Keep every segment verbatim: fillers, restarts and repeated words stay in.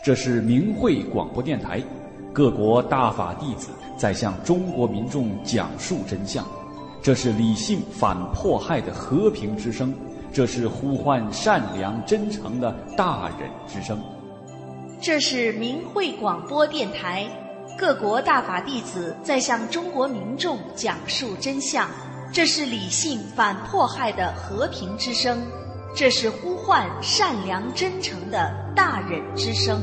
这是明慧广播电台，各国大法弟子在向中国民众讲述真相。这是理性反迫害的和平之声，这是呼唤善良真诚的大忍之声。 这是明慧广播电台，各国大法弟子在向中国民众讲述真相。这是理性反迫害的和平之声，这是呼唤善良真诚的大忍之声。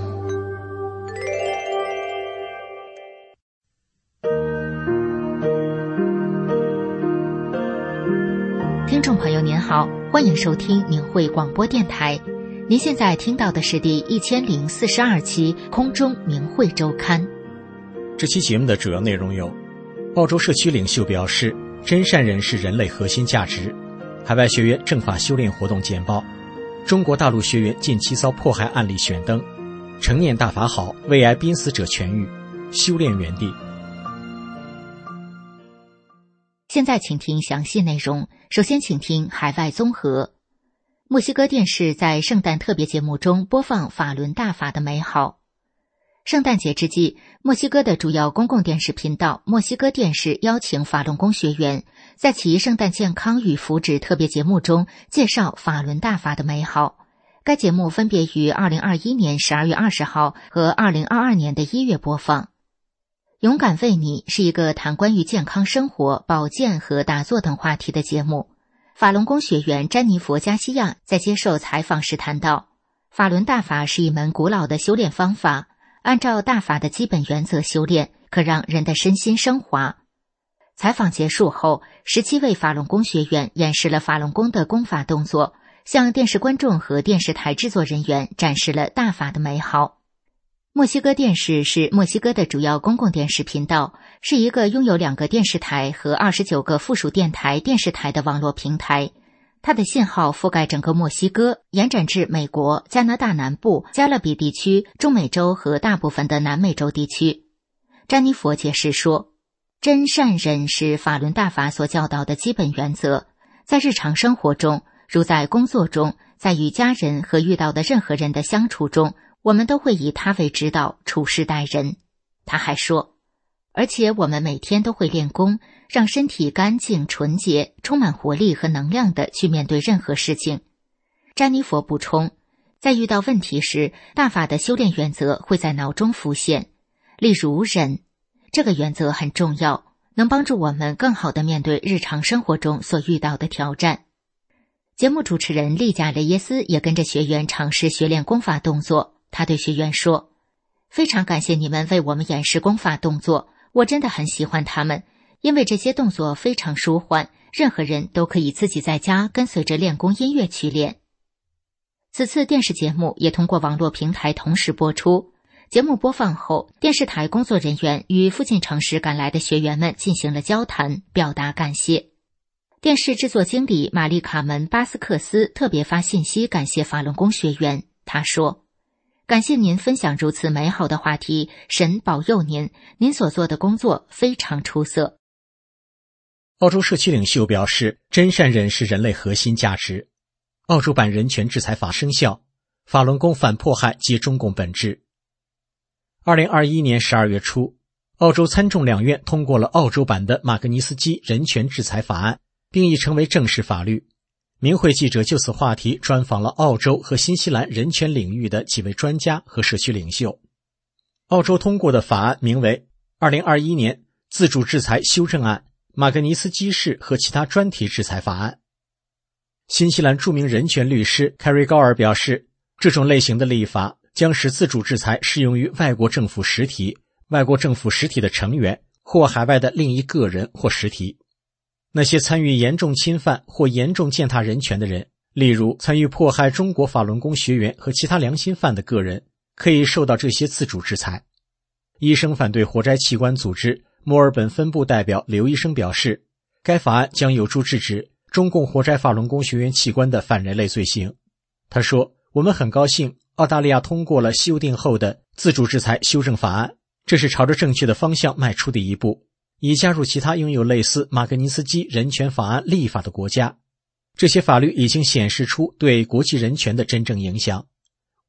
听众朋友您好，欢迎收听明慧广播电台。您现在听到的是第一千零四十二期空中明慧周刊。 这期节目的主要内容有：澳洲社区领袖表示，真善忍是人类核心价值；海外学员正法修炼活动简报；中国大陆学员近期遭迫害案例选登；成念大法好，胃癌濒死者痊愈；修炼原地。 现在请听详细内容。首先请听海外综合。墨西哥电视在圣诞特别节目中播放法轮大法的美好。圣诞节之际，墨西哥的主要公共电视频道墨西哥电视邀请法轮功学员在其圣诞健康与福祉特别节目中介绍法轮大法的美好。该节目分别于二零二一年十二月二十号和二零二二年的一月播放。勇敢为你是一个谈关于健康生活、保健和打坐等话题的节目。法轮功学员詹妮佛·加西亚在接受采访时谈到，法轮大法是一门古老的修炼方法，按照大法的基本原则修炼，可让人的身心升华。采访结束后，十七位法轮功学员演示了法轮功的功法动作，向电视观众和电视台制作人员展示了大法的美好。墨西哥电视是墨西哥的主要公共电视频道，是一个拥有两个电视台和二十九个附属电台电视台的网络平台。它的信号覆盖整个墨西哥，延展至美国、加拿大南部、加勒比地区、中美洲和大部分的南美洲地区。詹妮佛解释说，真善忍是法轮大法所教导的基本原则，在日常生活中，如在工作中，在与家人和遇到的任何人的相处中，我们都会以它为指导处事待人。他还说，而且我们每天都会练功，让身体干净纯洁，充满活力和能量地去面对任何事情。詹妮佛补充，在遇到问题时，大法的修炼原则会在脑中浮现，例如忍，这个原则很重要，能帮助我们更好地面对日常生活中所遇到的挑战。节目主持人利贾雷耶斯也跟着学员尝试学练功法动作。他对学员说，非常感谢你们为我们演示功法动作，我真的很喜欢他们，因为这些动作非常舒缓，任何人都可以自己在家跟随着练功音乐去练。此次电视节目也通过网络平台同时播出。节目播放后，电视台工作人员与附近城市赶来的学员们进行了交谈，表达感谢。电视制作经理玛丽卡门·巴斯克斯特别发信息感谢法轮功学员，他说，感谢您分享如此美好的话题，神保佑您，您所做的工作非常出色。 澳洲社区领袖表示，真善忍是人类核心价值。澳洲版人权制裁法生效，法轮功反迫害及中共本质。二零二一年十二月初，澳洲参众两院通过了澳洲版的马格尼斯基人权制裁法案，并已成为正式法律。明慧记者就此话题专访了澳洲和新西兰人权领域的几位专家和社区领袖。澳洲通过的法案名为二零二一年自主制裁修正案马格尼斯基式和其他专题制裁法案。新西兰著名人权律师凯瑞高尔表示，这种类型的立法将使自主制裁适用于外国政府实体、外国政府实体的成员或海外的另一个人或实体。那些参与严重侵犯或严重践踏人权的人，例如参与迫害中国法轮功学员和其他良心犯的个人，可以受到这些自主制裁。医生反对活摘器官组织墨尔本分部代表刘医生表示，该法案将有助制止中共活摘法轮功学员器官的反人类罪行。他说，我们很高兴澳大利亚通过了修订后的自主制裁修正法案，这是朝着正确的方向迈出的一步，以加入其他拥有类似马格尼斯基人权法案立法的国家。这些法律已经显示出对国际人权的真正影响。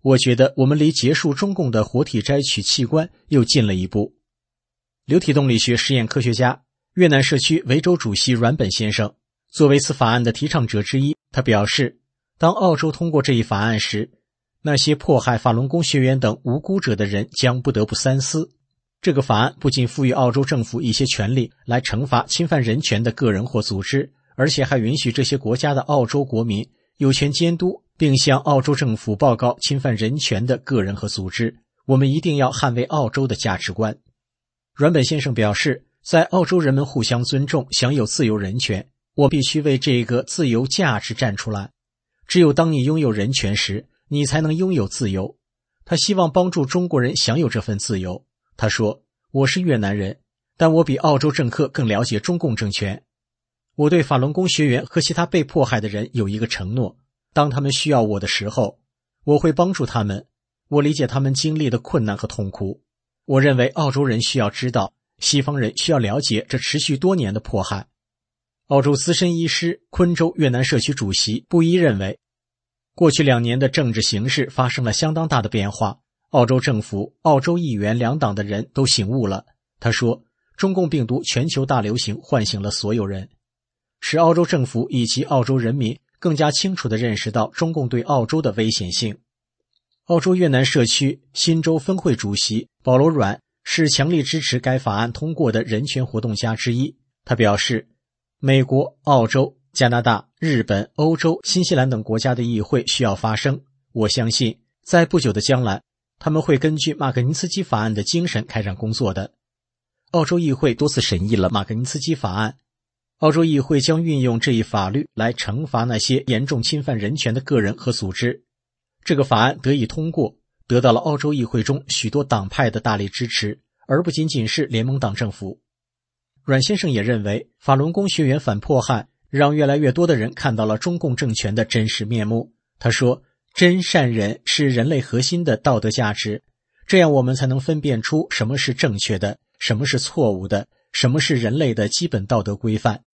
我觉得我们离结束中共的活体摘取器官又近了一步。流体动力学实验科学家、越南社区维州主席阮本先生作为此法案的提倡者之一，他表示，当澳洲通过这一法案时，那些迫害法轮功学员等无辜者的人将不得不三思。这个法案不仅赋予澳洲政府一些权利来惩罚侵犯人权的个人或组织，而且还允许这些国家的澳洲国民有权监督并向澳洲政府报告侵犯人权的个人和组织。我们一定要捍卫澳洲的价值观。阮本先生表示，在澳洲人们互相尊重，享有自由人权，我必须为这个自由价值站出来。只有当你拥有人权时，你才能拥有自由。他希望帮助中国人享有这份自由。他说，我是越南人，但我比澳洲政客更了解中共政权。我对法轮功学员和其他被迫害的人有一个承诺，当他们需要我的时候，我会帮助他们。我理解他们经历的困难和痛苦。我认为澳洲人需要知道，西方人需要了解这持续多年的迫害。澳洲资深医师、昆州越南社区主席布伊认为，过去两年的政治形势发生了相当大的变化，澳洲政府、澳洲议员两党的人都醒悟了。他说，中共病毒全球大流行唤醒了所有人，使澳洲政府以及澳洲人民更加清楚地认识到中共对澳洲的危险性。澳洲越南社区新州分会主席保罗·阮是强力支持该法案通过的人权活动家之一。他表示，美国、澳洲、加拿大、日本、欧洲、新西兰等国家的议会需要发声。我相信，在不久的将来，他们会根据马格尼茨基法案的精神开展工作的。澳洲议会多次审议了马格尼茨基法案，澳洲议会将运用这一法律来惩罚那些严重侵犯人权的个人和组织。这个法案得以通过，得到了澳洲议会中许多党派的大力支持，而不仅仅是联盟党政府。阮先生也认为，法轮功学员反迫害让越来越多的人看到了中共政权的真实面目。他说，真善忍是人类核心的道德价值，这样我们才能分辨出什么是正确的，什么是错误的，什么是人类的基本道德规范。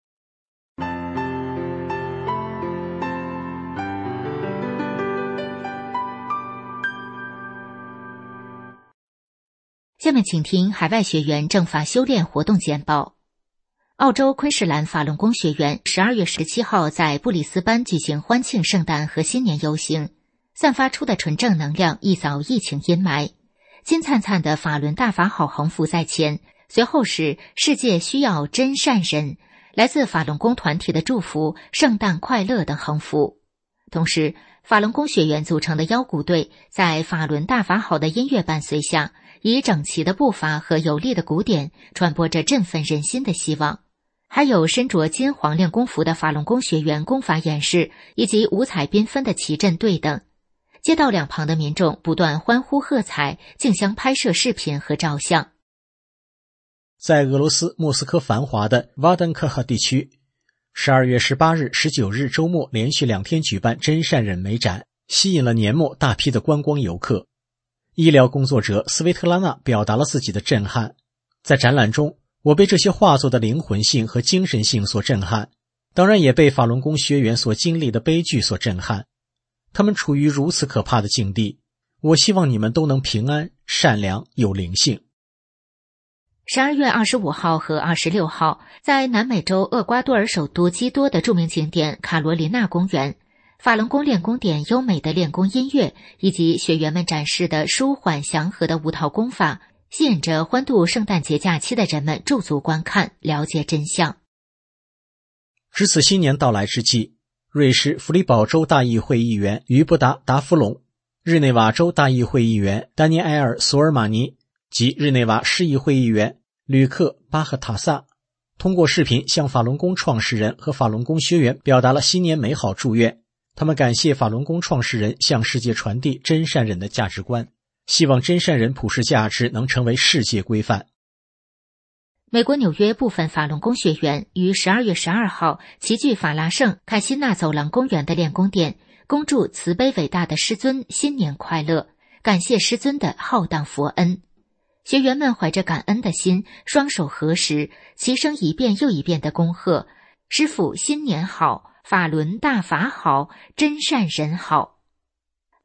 下面请听海外学员正法修炼活动简报。澳洲昆士兰法轮功学员十二月十七号在布里斯班举行欢庆圣诞和新年游行，散发出的纯正能量一扫疫情阴霾。金灿灿的法轮大法好横幅在前，随后是世界需要真善人，来自法轮功团体的祝福、圣诞快乐等横幅。同时，法轮功学员组成的腰鼓队在法轮大法好的音乐伴随下，以整齐的步伐和有力的鼓点传播着振奋人心的希望。还有身着金黄练功服的法轮功学员功法演示，以及五彩缤纷的旗阵队等。街道两旁的民众不断欢呼喝彩，竞相拍摄视频和照相。 在俄罗斯莫斯科繁华的瓦登科哈地区，十二月十八日、十九日周末连续两天举办真善忍美展，吸引了年末大批的观光游客。医疗工作者斯维特拉娜表达了自己的震撼。在展览中，我被这些画作的灵魂性和精神性所震撼，当然也被法轮功学员所经历的悲剧所震撼。他们处于如此可怕的境地，我希望你们都能平安、善良、有灵性。 十二月二十五号和二十六号，在南美洲厄瓜多尔首都基多的著名景点卡罗琳娜公园，法轮功练功点优美的练功音乐以及学员们展示的舒缓祥和的五套功法，吸引着欢度圣诞节假期的人们驻足观看，了解真相。 值此新年到来之际，瑞士弗里堡州大议会议员于布达达夫隆、日内瓦州大议会议员丹尼埃尔·索尔马尼及日内瓦市议会议员吕克·巴赫塔萨通过视频向法轮功创始人和法轮功学员表达了新年美好祝愿。他们感谢法轮功创始人向世界传递真善忍的价值观，希望真善忍普世价值能成为世界规范。 美国纽约部分法轮功学员于十二月十二号齐聚法拉盛凯西纳走廊公园的练功点，恭祝慈悲伟大的师尊新年快乐，感谢师尊的浩荡佛恩。学员们怀着感恩的心，双手合十，齐声一遍又一遍的恭贺：师父新年好，法轮大法好，真善人好。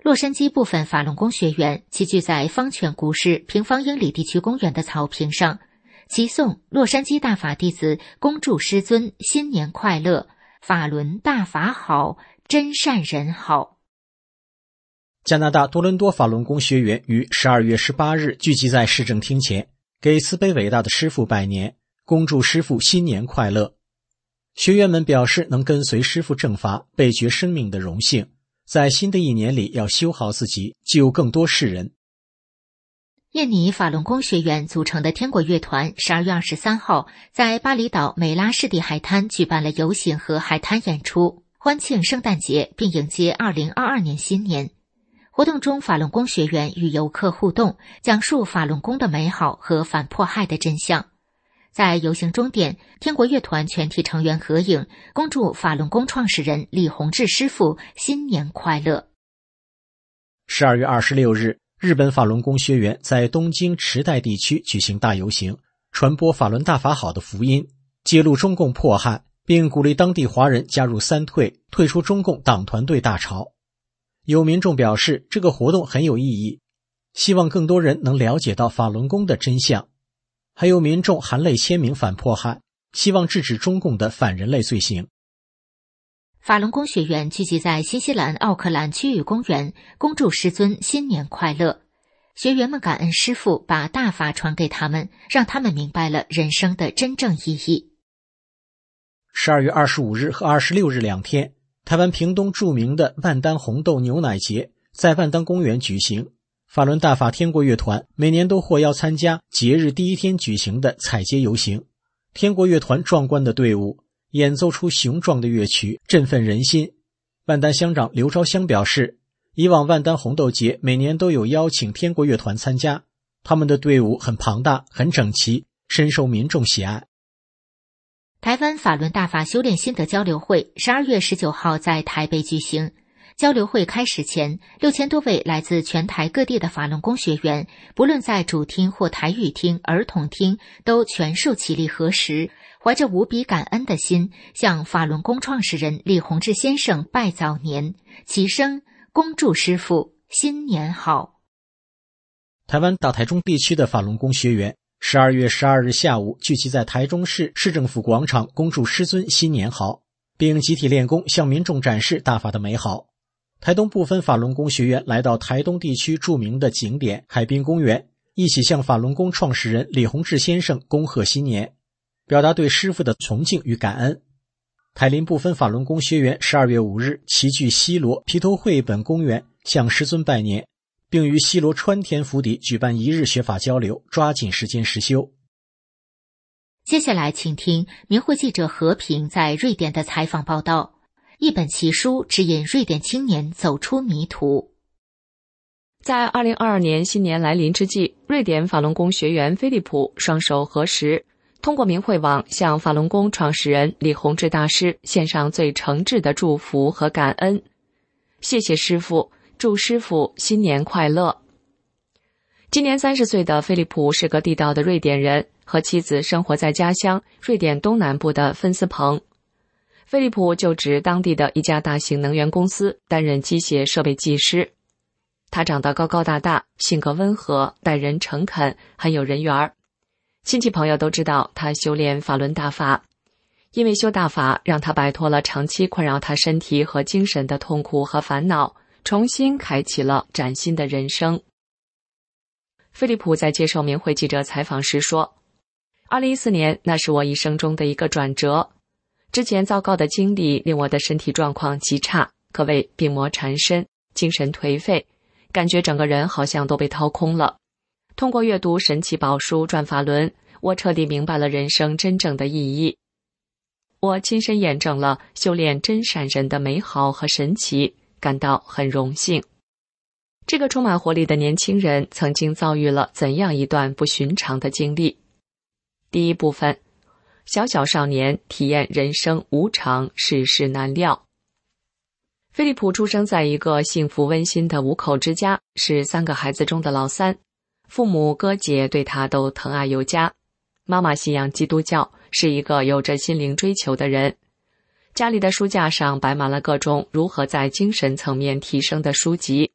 洛杉矶部分法轮功学员齐聚在方泉谷市平方英里地区公园的草坪上，齐颂洛杉矶大法弟子恭祝师尊新年快乐，法轮大法好，真善人好。 加拿大多伦多法轮功学员于十二月十八日聚集在市政厅前，给慈悲伟大的师父拜年，恭祝师父新年快乐。学员们表示能跟随师父正法，被觉生命的荣幸，在新的一年里要修好自己，救更多世人。 印尼法轮功学员组成的天国乐团十二月二十三号在巴厘岛美拉士地海滩举办了游行和海滩演出，欢庆圣诞节并迎接二零二二年新年。活动中，法轮功学员与游客互动，讲述法轮功的美好和反迫害的真相。在游行终点，天国乐团全体成员合影，恭祝法轮功创始人李洪志师父新年快乐。 十二月二十六日，日本法轮功学员在东京池袋地区举行大游行，传播法轮大法好的福音，揭露中共迫害，并鼓励当地华人加入三退，退出中共党团队大潮。有民众表示，这个活动很有意义，希望更多人能了解到法轮功的真相。还有民众含泪签名反迫害，希望制止中共的反人类罪行。 法轮功学员聚集在新西兰奥克兰区域公园，恭祝师尊新年快乐。学员们感恩师父把大法传给他们，让他们明白了人生的真正意义。 十二月二十五日和二十六日两天，台湾屏东著名的万丹红豆牛奶节在万丹公园举行。法轮大法天国乐团每年都获邀参加节日第一天举行的彩街游行。天国乐团壮观的队伍演奏出雄壮的乐曲，振奋人心。万丹乡长刘昭香表示，以往万丹红豆节每年都有邀请天国乐团参加，他们的队伍很庞大，很整齐，深受民众喜爱。 台湾法轮大法修炼心得交流会十二月十九号在台北举行。交流会开始前，六千多位来自全台各地的法轮功学员，不论在主厅或台语厅、儿童厅，都全数起立合十，怀着无比感恩的心，向法轮功创始人李洪志先生拜早年，齐声恭祝师父新年好。 台湾大台中地区的法轮功学员十二月十二日下午聚集在台中市市政府广场，恭祝师尊新年好，并集体练功，向民众展示大法的美好。台东部分法轮功学员来到台东地区著名的景点海滨公园，一起向法轮功创始人李洪志先生恭贺新年，表达对师父的崇敬与感恩。台林部分法轮功学员十二月五日齐聚西螺皮头绘本公园，向师尊拜年，并于西螺川田府邸举办一日学法交流，抓紧时间实修。 接下来请听明慧记者和平在瑞典的采访报道，一本奇书指引瑞典青年走出迷途。 在二零二二年新年来临之际，瑞典法轮功学员菲利普双手合十，通过明慧网向法轮功创始人李洪志大师献上最诚挚的祝福和感恩。谢谢师父，祝师父新年快乐。今年三十岁的菲利普是个地道的瑞典人，和妻子生活在家乡瑞典东南部的芬斯彭。菲利普就职当地的一家大型能源公司，担任机械设备技师。他长得高高大大，性格温和，待人诚恳，很有人缘儿。亲戚朋友都知道他修炼法轮大法，因为修大法让他摆脱了长期困扰他身体和精神的痛苦和烦恼，重新开启了崭新的人生。菲利普在接受明慧记者采访时说，二零一四年那是我一生中的一个转折，之前糟糕的经历令我的身体状况极差，可谓病魔缠身，精神颓废，感觉整个人好像都被掏空了。通过阅读神奇宝书转法轮，我彻底明白了人生真正的意义。我亲身验证了修炼真善人的美好和神奇，感到很荣幸。这个充满活力的年轻人曾经遭遇了怎样一段不寻常的经历？第一部分，小小少年体验人生无常，世事难料。菲利普出生在一个幸福温馨的五口之家，是三个孩子中的老三，父母哥姐对他都疼爱有加。妈妈信仰基督教，是一个有着心灵追求的人。家里的书架上摆满了各种如何在精神层面提升的书籍，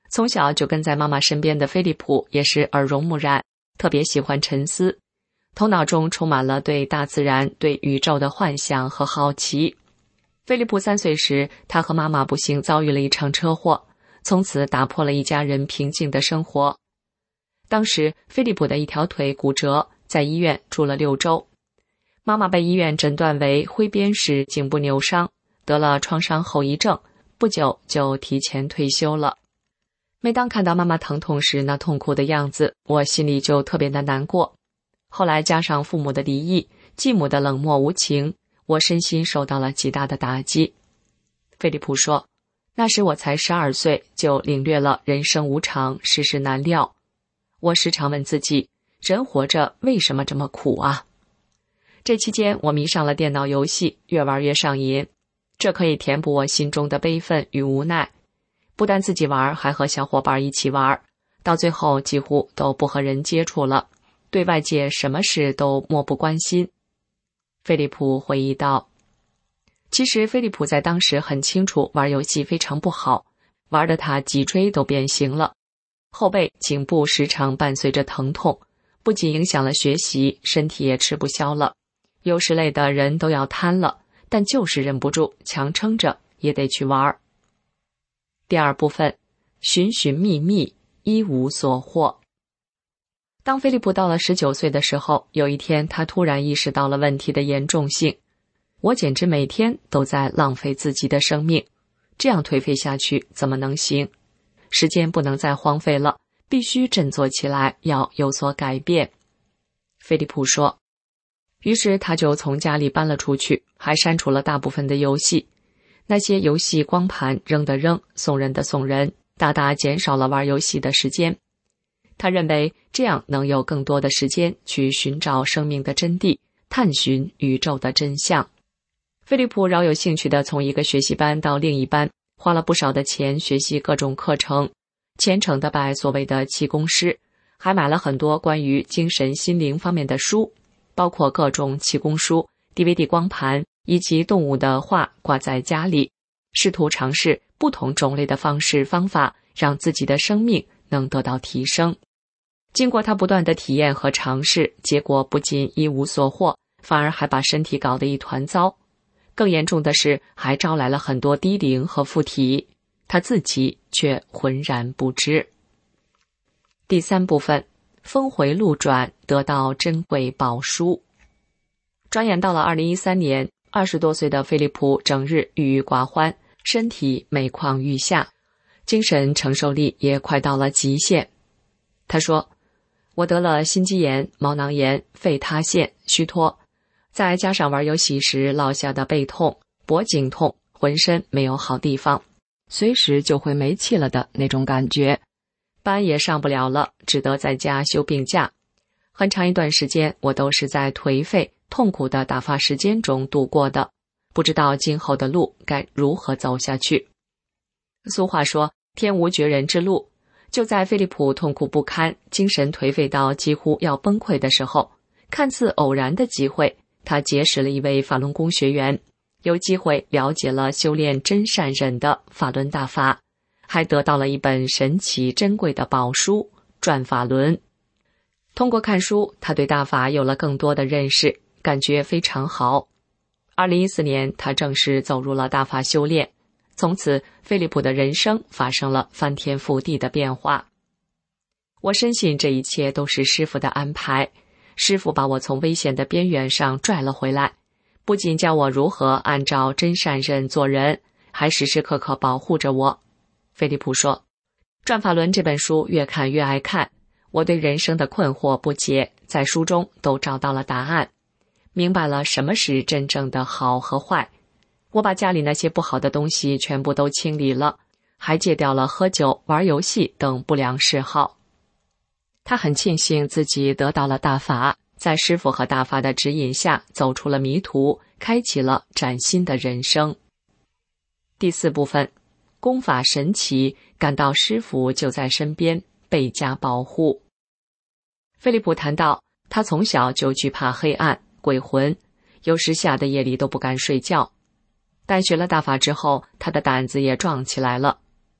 从小就跟在妈妈身边的菲利普也是耳濡目染，特别喜欢沉思，头脑中充满了对大自然、对宇宙的幻想和好奇。菲利普三岁时，他和妈妈不幸遭遇了一场车祸，从此打破了一家人平静的生活。当时菲利普的一条腿骨折，在医院住了六周。妈妈被医院诊断为挥鞭式颈部扭伤，得了创伤后遗症，不久就提前退休了。每当看到妈妈疼痛时那痛苦的样子，我心里就特别的难过。后来加上父母的离异，继母的冷漠无情，我身心受到了极大的打击。菲利普说，那时我才十二岁，就领略了人生无常，世事难料。我时常问自己，人活着为什么这么苦啊？这期间我迷上了电脑游戏，越玩越上瘾，这可以填补我心中的悲愤与无奈。不但自己玩，还和小伙伴一起玩，到最后几乎都不和人接触了，对外界什么事都漠不关心。菲利普回忆道，其实菲利普在当时很清楚玩游戏非常不好，玩得他脊椎都变形了，后背、颈部时常伴随着疼痛，不仅影响了学习，身体也吃不消了，有时累的人都要瘫了，但就是忍不住，强撑着也得去玩。第二部分，寻寻觅觅，一无所获。当菲利普到了十九岁的时候，有一天他突然意识到了问题的严重性。我简直每天都在浪费自己的生命，这样颓废下去怎么能行？时间不能再荒废了，必须振作起来，要有所改变。菲利普说。于是他就从家里搬了出去，还删除了大部分的游戏。那些游戏光盘扔的扔，送人的送人，大大减少了玩游戏的时间。他认为这样能有更多的时间去寻找生命的真谛，探寻宇宙的真相。菲利普饶有兴趣地从一个学习班到另一班，花了不少的钱学习各种课程，虔诚地拜所谓的气功师，还买了很多关于精神心灵方面的书，包括各种气功书、D V D 光盘以及动物的画挂在家里，试图尝试不同种类的方式方法，让自己的生命能得到提升。经过他不断的体验和尝试，结果不仅一无所获，反而还把身体搞得一团糟。更严重的是，还招来了很多低灵和附体，他自己却浑然不知。第三部分，峰回路转，得到珍贵宝书。转眼到了二零一三年，二十多岁的菲利普整日郁郁寡欢，身体每况愈下，精神承受力也快到了极限。他说，我得了心肌炎、毛囊炎、肺塌陷、虚脱，再加上玩游戏时落下的背痛、脖颈痛，浑身没有好地方，随时就会没气了的那种感觉。班也上不了了，只得在家休病假。很长一段时间，我都是在颓废、痛苦的打发时间中度过的，不知道今后的路该如何走下去。俗话说，天无绝人之路。就在菲利普痛苦不堪、精神颓废到几乎要崩溃的时候，看似偶然的机会，他结识了一位法轮功学员，有机会了解了修炼真善忍的法轮大法，还得到了一本神奇珍贵的宝书《转法轮》。通过看书，他对大法有了更多的认识，感觉非常好。二零一四年，他正式走入了大法修炼，从此菲利普的人生发生了翻天覆地的变化。我深信这一切都是师父的安排，师父把我从危险的边缘上拽了回来，不仅教我如何按照真善忍做人，还时时刻刻保护着我。菲利普说，《转法轮》这本书越看越爱看，我对人生的困惑不解，在书中都找到了答案，明白了什么是真正的好和坏。我把家里那些不好的东西全部都清理了，还戒掉了喝酒、玩游戏等不良嗜好。他很庆幸自己得到了大法，在师父和大法的指引下走出了迷途，开启了崭新的人生。第四部分，功法神奇，感到师父就在身边，倍加保护。菲利普谈到，他从小就惧怕黑暗、鬼魂，有时吓得夜里都不敢睡觉。但学了大法之后，他的胆子也壮起来了。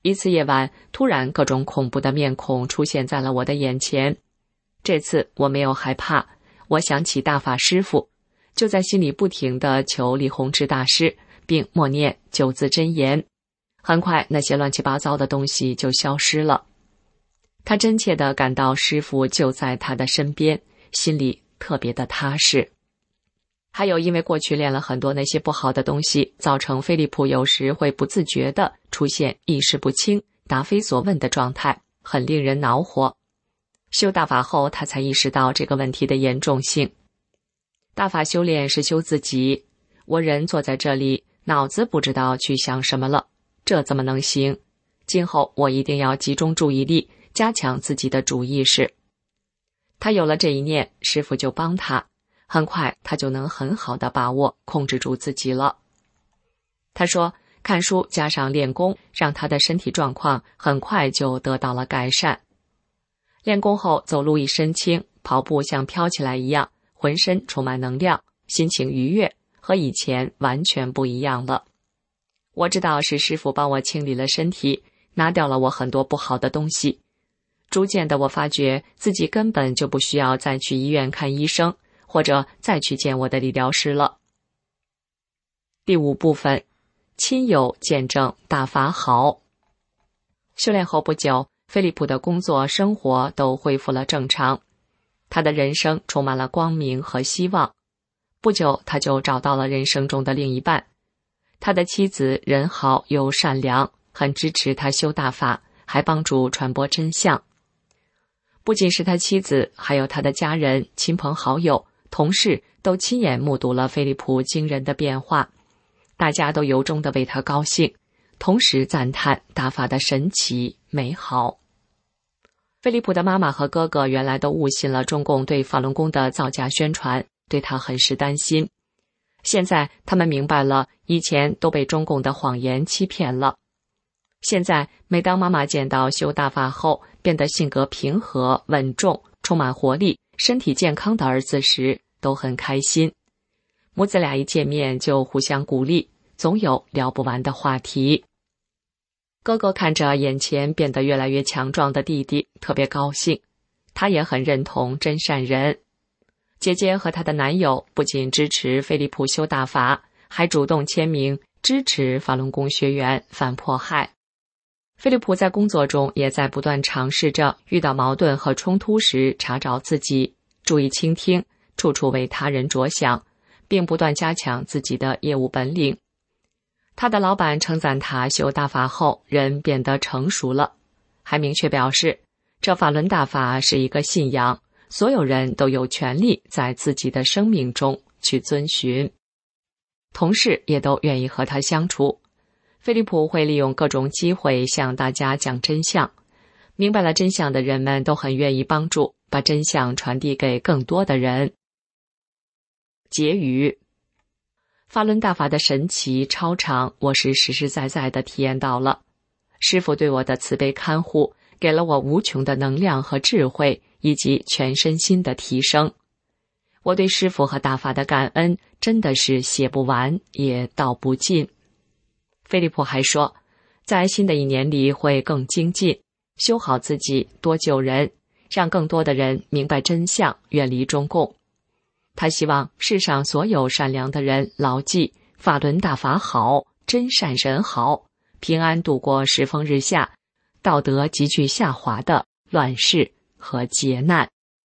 一次夜晚，突然各种恐怖的面孔出现在了我的眼前。这次我没有害怕，我想起大法师父，就在心里不停地求李洪志大师，并默念九字真言。很快那些乱七八糟的东西就消失了。他真切地感到师父就在他的身边，心里特别的踏实。还有因为过去练了很多那些不好的东西，造成菲利普有时会不自觉地出现意识不清、答非所问的状态，很令人恼火。修大法后，他才意识到这个问题的严重性。大法修炼是修自己，我人坐在这里，脑子不知道去想什么了，这怎么能行？今后我一定要集中注意力，加强自己的主意识。他有了这一念，师父就帮他，很快他就能很好的把握控制住自己了。他说看书加上练功，让他的身体状况很快就得到了改善。练功后走路一身轻，跑步像飘起来一样，浑身充满能量，心情愉悦，和以前完全不一样了。我知道是师父帮我清理了身体，拿掉了我很多不好的东西。逐渐的我发觉自己根本就不需要再去医院看医生，或者再去见我的理疗师了。第五部分，亲友见证大法好。修炼后不久，菲利普的工作生活都恢复了正常，他的人生充满了光明和希望。不久他就找到了人生中的另一半，他的妻子人好又善良，很支持他修大法，还帮助传播真相。不仅是他妻子，还有他的家人、亲朋好友、同事都亲眼目睹了菲利普惊人的变化，大家都由衷地为他高兴，同时赞叹大法的神奇美好。菲利普的妈妈和哥哥原来都误信了中共对法轮功的造假宣传，对他很是担心。现在他们明白了，以前都被中共的谎言欺骗了。现在每当妈妈见到修大法后变得性格平和、稳重、充满活力、身体健康的儿子时，都很开心。母子俩一见面就互相鼓励，总有聊不完的话题。哥哥看着眼前变得越来越强壮的弟弟，特别高兴，他也很认同真善人。姐姐和她的男友不仅支持菲利普修大法，还主动签名支持法轮功学员反迫害。菲利普在工作中也在不断尝试着遇到矛盾和冲突时查找自己，注意倾听，处处为他人着想，并不断加强自己的业务本领。他的老板称赞他修大法后人变得成熟了，还明确表示这法轮大法是一个信仰，所有人都有权利在自己的生命中去遵循。同事也都愿意和他相处。菲利普会利用各种机会向大家讲真相，明白了真相的人们都很愿意帮助，把真相传递给更多的人。结语：法轮大法的神奇超常，我是实实在在地体验到了。师父对我的慈悲看护，给了我无穷的能量和智慧，以及全身心的提升。我对师父和大法的感恩真的是写不完也道不尽。菲利普还说，在新的一年里会更精进，修好自己，多救人，让更多的人明白真相，远离中共。他希望世上所有善良的人牢记法轮大法好，真善人好，平安度过世风日下、道德急剧下滑的乱世和劫难。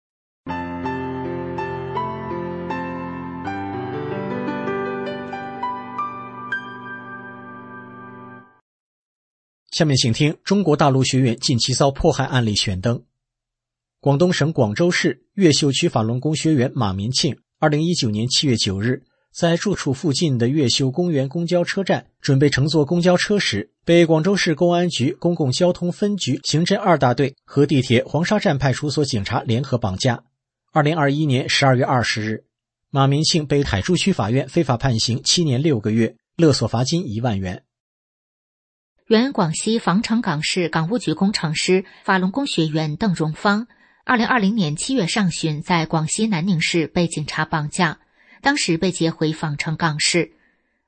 下面请听中国大陆学院近期遭迫害案例选登。广东省广州市越秀区法轮功学员马民庆二零一九年七月九日在住处附近的越秀公园公交车站准备乘坐公交车时，被广州市公安局公共交通分局刑侦二大队和地铁黄沙站派出所警察联合绑架。二零二一年十二月二十日，马民庆被海珠区法院非法判刑七年六个月，勒索罚金一万元。 原广西防城港市港务局工程师、法轮功学员邓荣芳，二零二零年七月上旬在广西南宁市被警察绑架，当时被劫回防城港市。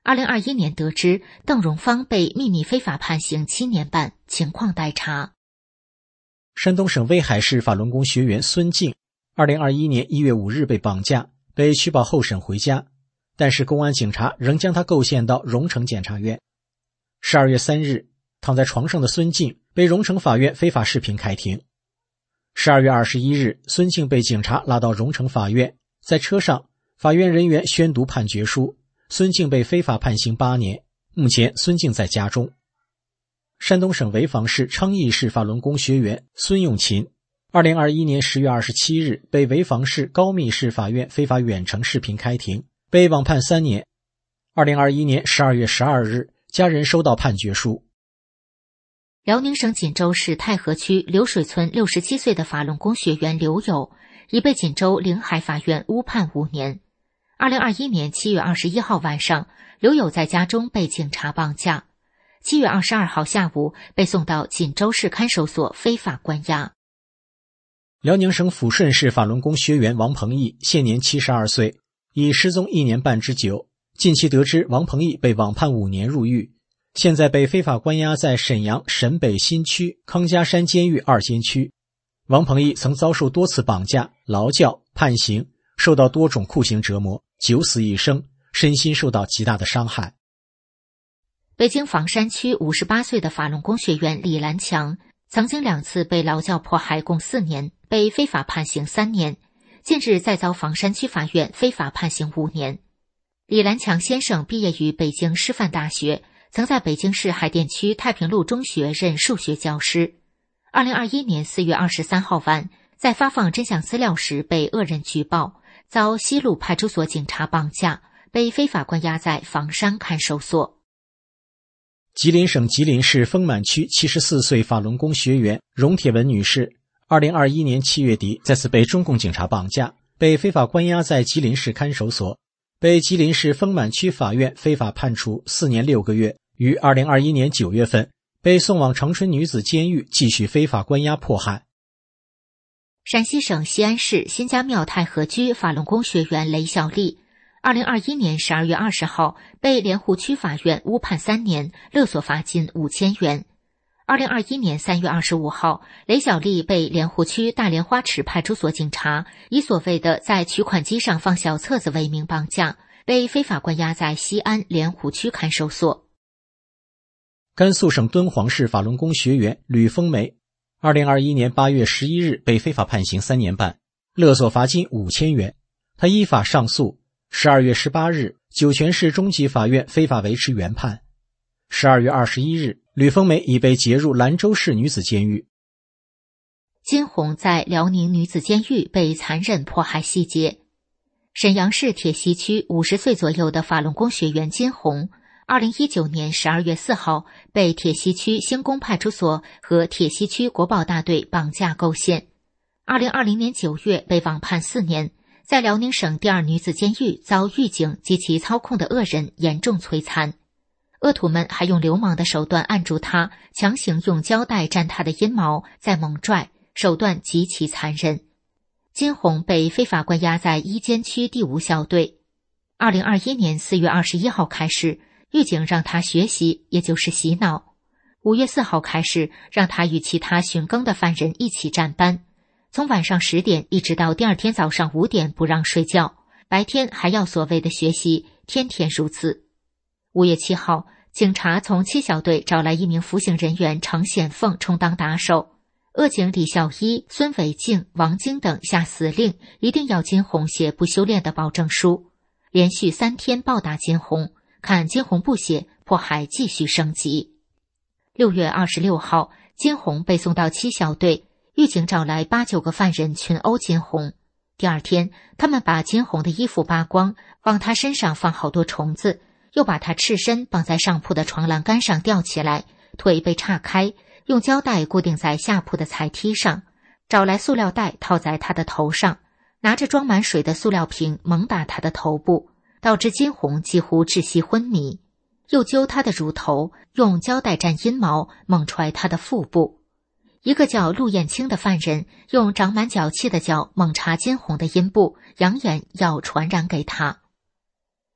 二零二一年得知邓荣芳被秘密非法判刑七年半，情况待查。 山东省威海市法轮功学员孙静，二零二一年一月五日被绑架，被取保候审回家，但是公安警察仍将他构陷到荣城检察院。十二月三日，躺在床上的孙静被荣城法院非法视频开庭。十二月二十一日，孙静被警察拉到荣城法院，在车上，法院人员宣读判决书，孙静被非法判刑八年，目前孙静在家中。山东省潍坊市昌邑市法轮功学员孙永琴，二零二一年十月二十七日被潍坊市高密市法院非法远程视频开庭，被网判三年。二零二一年十二月十二日，家人收到判决书。 辽宁省锦州市太和区流水村六十七岁的法轮功学员刘友已被锦州临海法院误判五年。二零二一年七月二十一号晚上，刘友在家中被警察绑架，七月二十二号下午被送到锦州市看守所非法关押。 辽宁省抚顺市法轮功学员王鹏毅现年七十二岁，已失踪一年半之久。近期得知王鹏毅被网判五年入狱，现在被非法关押在沈阳沈北新区康家山监狱二监区。王鹏毅曾遭受多次绑架、劳教、判刑，受到多种酷刑折磨，九死一生，身心受到极大的伤害。 北京房山区五十八岁的法轮功学员李兰强曾经两次被劳教迫害，共四年，被非法判刑三年，近日再遭房山区法院非法判刑五年。李兰强先生毕业于北京师范大学，曾在北京市海淀区太平路中学任数学教师。二零二一年四月二十三号晚，在发放真相资料时被恶人举报，遭西路派出所警察绑架，被非法关押在房山看守所。 吉林省吉林市丰满区七十四岁法轮功学员荣铁文女士，二零二一年七月底再次被中共警察绑架，被非法关押在吉林市看守所，被吉林市丰满区法院非法判处四年六个月，于二零二一年九月份被送往长春女子监狱继续非法关押迫害。 陕西省西安市新家庙太和居法轮功学员雷小丽，二零二一年十二月二十号被莲湖区法院误判三年，勒索罚金五千元。二零二一年三月二十五号，雷小丽被莲湖区大莲花池派出所警察以所谓的在取款机上放小册子为名绑架，被非法关押在西安莲湖区看守所。 甘肃省敦煌市法轮功学员吕凤梅，二零二一年八月十一日被非法判刑三年半，勒索罚金五千元。他依法上诉，十二月十八日，酒泉市中级法院非法维持原判。十二月二十一日，吕凤梅已被劫入兰州市女子监狱。 金红在辽宁女子监狱被残忍迫害细节。沈阳市铁西区五十岁左右的法轮功学员金红，二零一九年十二月四号被铁西区兴工派出所和铁西区国保大队绑架构陷。二零二零年九月被网判四年，在辽宁省第二女子监狱遭狱警及其操控的恶人严重摧残。恶徒们还用流氓的手段按住他，强行用胶带粘他的阴毛，再猛拽，手段极其残忍。金红被非法关押在一监区第五小队。二零二一年四月二十一号开始，狱警让他学习，也就是洗脑。五月四号开始，让他与其他巡更的犯人一起站班，从晚上十点一直到第二天早上五点不让睡觉，白天还要所谓的学习，天天如此。五月七号，警察从七小队找来一名服刑人员程显凤充当打手，恶警李孝一、孙伟静、王晶等下死令，一定要金红写不修炼的保证书，连续三天暴打金红，看金红不写，迫害继续升级。六月二十六号，金红被送到七小队，狱警找来八九个犯人群殴金红。第二天，他们把金红的衣服扒光，往他身上放好多虫子，又把他赤身绑在上铺的床栏杆上吊起来，腿被岔开，用胶带固定在下铺的菜梯上，找来塑料袋套在他的头上，拿着装满水的塑料瓶猛打他的头部，导致金红几乎窒息昏迷，又揪他的乳头，用胶带粘阴毛，猛踹他的腹部。一个叫陆彦清的犯人用长满脚气的脚猛插金红的阴部，扬言要传染给他。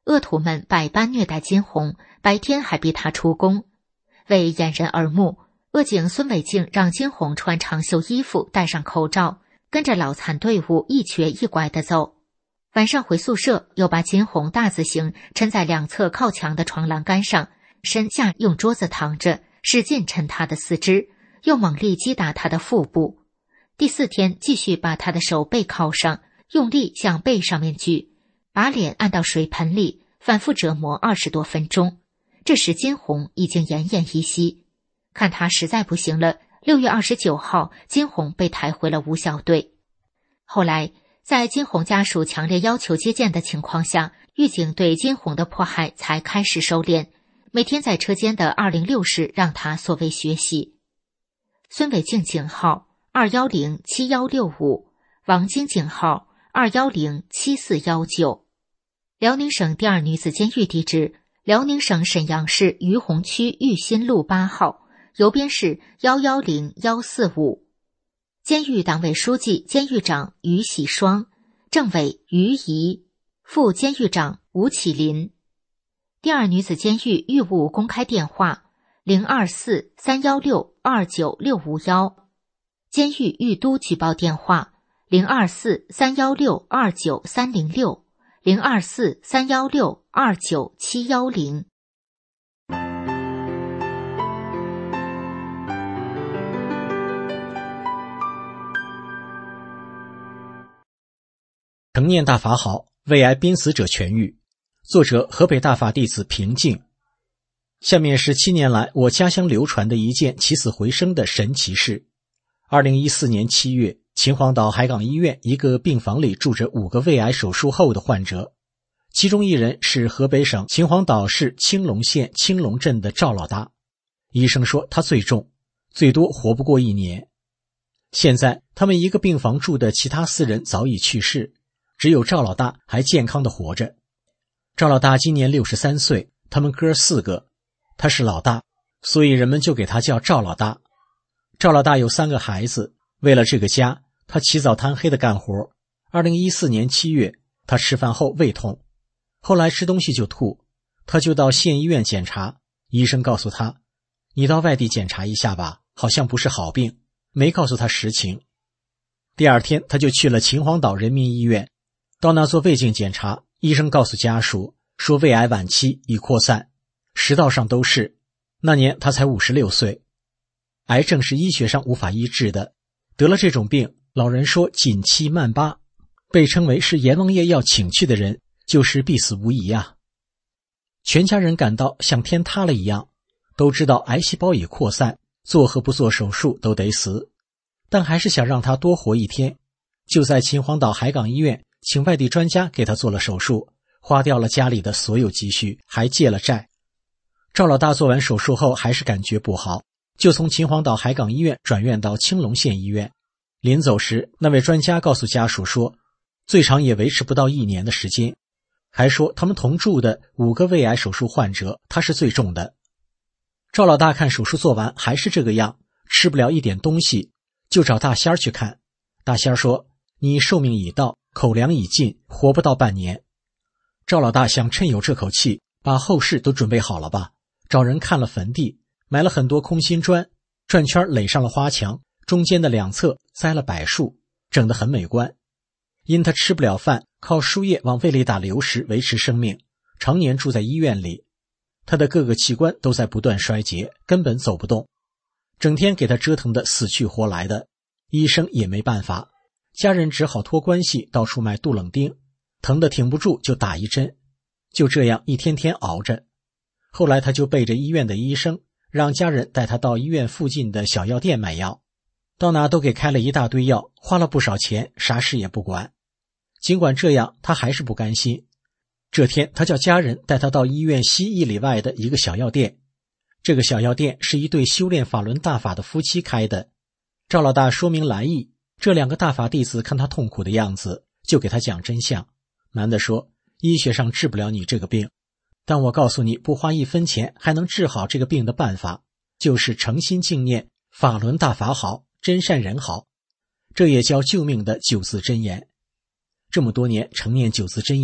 恶徒们百般虐待金红，白天还逼他出宫。为掩人耳目，恶警孙伟静让金红穿长袖衣服，戴上口罩，跟着老残队伍一瘸一拐地走。晚上回宿舍，又把金红大字形抻在两侧靠墙的床栏杆上，身下用桌子躺着，使劲抻他的四肢，又猛力击打他的腹部。第四天，继续把他的手背铐上，用力向背上面举，把脸按到水盆里，反复折磨二十多分钟。这时金红已经奄奄一息，看他实在不行了，六月二十九号，金红被抬回了武小队。后来在金红家属强烈要求接见的情况下，狱警对金红的迫害才开始收敛，每天在车间的二零六室让他所谓学习。孙伟静警号二一零七一六五，王晶警号二一零七四一九。辽宁省第二女子监狱地址：辽宁省沈阳市于洪区玉新路八号，邮编是一一零一四五。监狱党委书记、监狱长于喜双，政委于怡，副监狱长吴启林。第二女子监狱狱务公开电话：零二四三一六二九六五幺。监狱狱督举报电话：零二四三一六二九三零六。零二四三一六二九七一零。 成念大法好，为癌濒死者痊愈。作者：河北大法弟子平静。下面是七年来我家乡流传的一件起死回生的神奇事。二零一四年七月，秦皇岛海港医院一个病房里住着五个胃癌手术后的患者，其中一人是河北省秦皇岛市青龙县青龙镇的赵老大。医生说他最重，最多活不过一年。现在他们一个病房住的其他四人早已去世，只有赵老大还健康的活着。赵老大今年六十三岁，他们哥四个，他是老大，所以人们就给他叫赵老大。赵老大有三个孩子，为了这个家，他起早贪黑的干活。二零一四年七月，他吃饭后胃痛，后来吃东西就吐，他就到县医院检查，医生告诉他，你到外地检查一下吧，好像不是好病，没告诉他实情。第二天他就去了秦皇岛人民医院，到那做胃镜检查，医生告诉家属说胃癌晚期已扩散，食道上都是。那年他才五十六岁。癌症是医学上无法医治的，得了这种病，老人说紧期慢八，被称为是阎王爷要请去的人，就是必死无疑啊。全家人感到像天塌了一样，都知道癌细胞已扩散，做和不做手术都得死，但还是想让他多活一天，就在秦皇岛海港医院请外地专家给他做了手术，花掉了家里的所有积蓄，还借了债。赵老大做完手术后还是感觉不好，就从秦皇岛海港医院转院到青龙县医院。临走时，那位专家告诉家属说，最长也维持不到一年的时间，还说他们同住的五个胃癌手术患者，他是最重的。赵老大看手术做完还是这个样，吃不了一点东西，就找大仙儿去看。大仙儿说，你寿命已到，口粮已尽，活不到半年。赵老大想趁有这口气，把后事都准备好了吧，找人看了坟地，买了很多空心砖，转圈垒上了花墙，中间的两侧栽了柏树，整得很美观。因他吃不了饭，靠输液往胃里打流食维持生命，常年住在医院里。他的各个器官都在不断衰竭，根本走不动，整天给他折腾得死去活来的，医生也没办法，家人只好托关系到处买杜冷丁，疼得挺不住就打一针，就这样一天天熬着。后来他就背着医院的医生，让家人带他到医院附近的小药店买药，到哪都给开了一大堆药，花了不少钱，啥事也不管。尽管这样，他还是不甘心。这天他叫家人带他到医院西一里外的一个小药店，这个小药店是一对修炼法轮大法的夫妻开的。赵老大说明来意，这两个大法弟子看他痛苦的样子，就给他讲真相。男的说，医学上治不了你这个病，但我告诉你，不花一分钱还能治好这个病的办法，就是诚心敬念法轮大法好，真善人好，这也叫救命的九字真言。这么多年承念九字真言，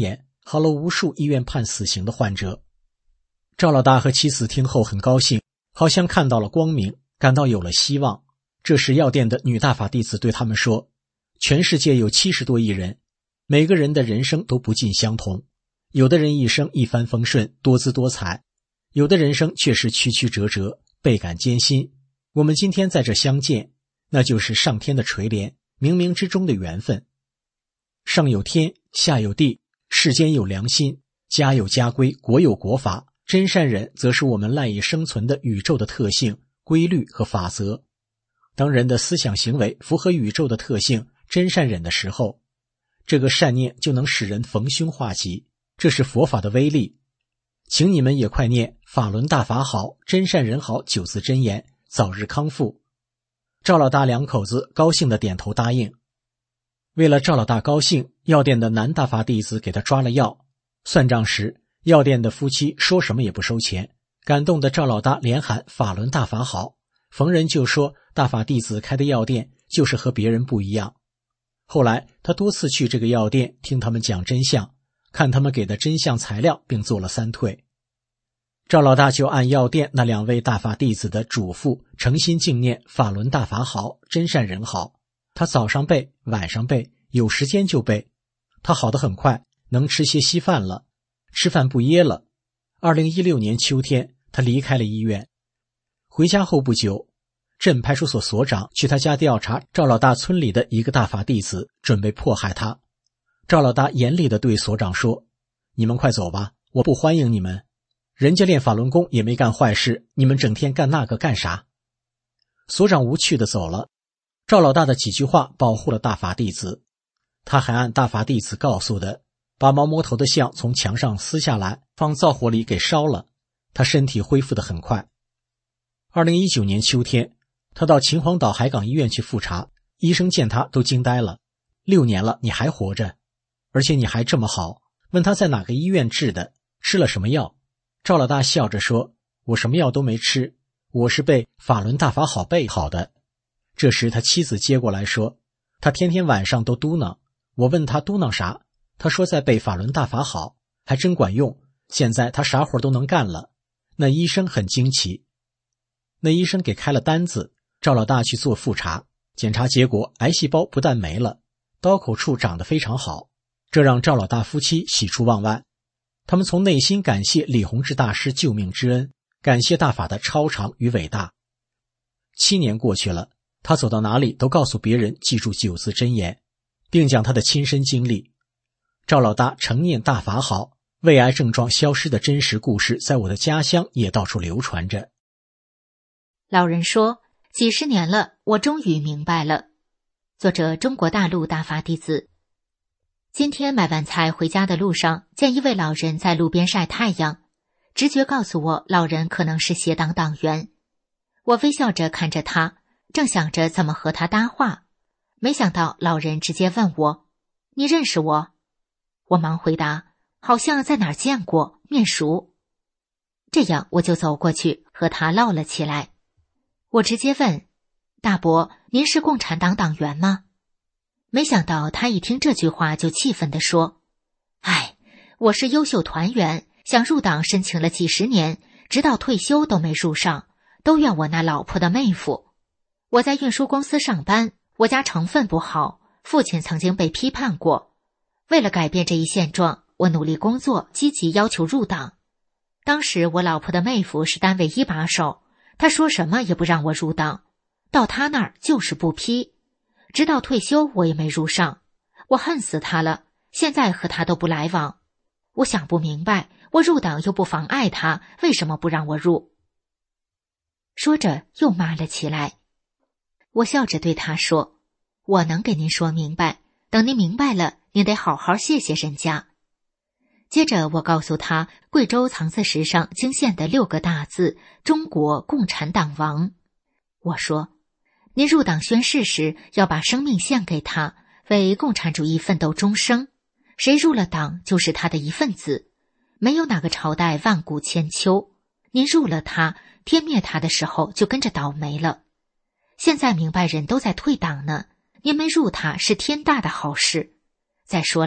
好了无数医院判死刑的患者。赵老大和妻子听后很高兴，好像看到了光明，感到有了希望。这时药店的女大法弟子对他们说，全世界有七十多亿人，每个人的人生都不尽相同，有的人一生一帆风顺，多姿多彩，有的人生却是曲曲折折，倍感艰辛。我们今天在这相见，那就是上天的垂怜，冥冥之中的缘分。上有天，下有地，世间有良心，家有家规，国有国法，真善忍则是我们赖以生存的宇宙的特性、规律和法则。当人的思想行为符合宇宙的特性真善忍的时候，这个善念就能使人逢凶化吉，这是佛法的威力。请你们也快念法轮大法好，真善忍好九字真言，早日康复。赵老大两口子高兴地点头答应。为了赵老大高兴，药店的男大法弟子给他抓了药。算账时，药店的夫妻说什么也不收钱，感动的赵老大连喊法轮大法好，逢人就说大法弟子开的药店就是和别人不一样。后来他多次去这个药店，听他们讲真相，看他们给的真相材料，并做了三退。赵老大就按药店那两位大法弟子的嘱咐，诚心敬念法轮大法好，真善忍好。他早上背，晚上背，有时间就背。他好得很快，能吃些稀饭了，吃饭不噎了。二零一六年秋天，他离开了医院。回家后不久，镇派出所所长去他家调查赵老大村里的一个大法弟子，准备迫害他。赵老大严厉地对所长说，你们快走吧，我不欢迎你们，人家练法轮功也没干坏事，你们整天干那个干啥？所长无趣地走了。赵老大的几句话保护了大法弟子，他还按大法弟子告诉的，把毛毛头的像从墙上撕下来，放灶火里给烧了。他身体恢复得很快。二零一九年秋天，他到秦皇岛海港医院去复查，医生见他都惊呆了。六年了，你还活着，而且你还这么好。问他在哪个医院治的，吃了什么药。赵老大笑着说，我什么药都没吃，我是被法轮大法好背好的。这时他妻子接过来说，他天天晚上都嘟囔。我问他嘟囔啥，他说在背法轮大法好，还真管用，现在他啥活都能干了。那医生很惊奇。那医生给开了单子，赵老大去做复查，检查结果癌细胞不但没了，刀口处长得非常好，这让赵老大夫妻喜出望外。他们从内心感谢李洪志大师救命之恩，感谢大法的超常与伟大。七年过去了，他走到哪里都告诉别人记住九字真言，并讲他的亲身经历。赵老大承念大法好，胃癌症状消失的真实故事在我的家乡也到处流传着。 老人说，几十年了，我终于明白了。作者中国大陆大法弟子。今天买完菜回家的路上，见一位老人在路边晒太阳，直觉告诉我老人可能是邪党党员。我微笑着看着他，正想着怎么和他搭话，没想到老人直接问我，你认识我？我忙回答，好像在哪儿见过，面熟。这样我就走过去和他唠了起来。我直接问，大伯，您是共产党党员吗？没想到他一听这句话就气愤地说，哎，我是优秀团员，想入党申请了几十年，直到退休都没入上，都怨我那老婆的妹夫。我在运输公司上班，我家成分不好，父亲曾经被批判过。为了改变这一现状，我努力工作，积极要求入党。当时我老婆的妹夫是单位一把手，他说什么也不让我入党，到他那儿就是不批。直到退休我也没入上，我恨死他了，现在和他都不来往。我想不明白，我入党又不妨碍他，为什么不让我入？说着又骂了起来。我笑着对他说，我能给您说明白，等您明白了，您得好好谢谢人家。接着我告诉他贵州藏字石上惊现的六个大字，中国共产党亡。我说，您入党宣誓时要把生命献给他，为共产主义奋斗终生。谁入了党就是他的一份子，没有哪个朝代万古千秋。您入了他，天灭他的时候就跟着倒霉了。现在明白人都在退党呢，您没入他是天大的好事。再说了，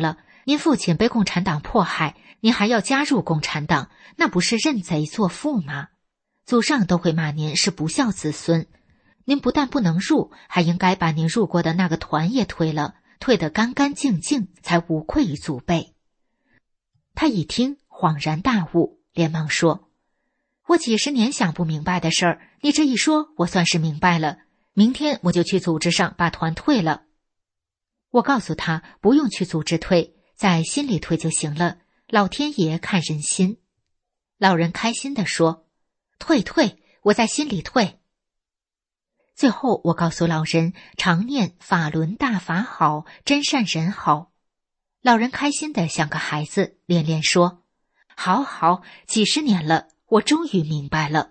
您父亲被共产党迫害，您还要加入共产党，那不是认贼作父吗？祖上都会骂您是不孝子孙。您不但不能入，还应该把您入过的那个团也退了，退得干干净净，才无愧于祖辈。他一听恍然大悟，连忙说：我几十年想不明白的事儿，你这一说，我算是明白了。明天我就去组织上把团退了。我告诉他不用去组织退，在心里退就行了，老天爷看人心。老人开心地说：退退，我在心里退。最后我告诉老人，常念法轮大法好，真善人好。老人开心得像个孩子，连连说：好好，几十年了，我终于明白了。